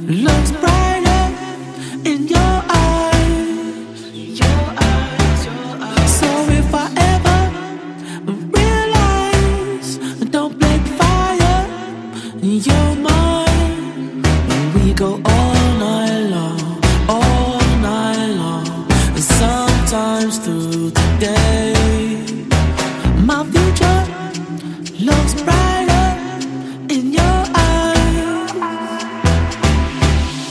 looks brighter in your eyes. So if I ever realize, don't break fire, you're mine. We go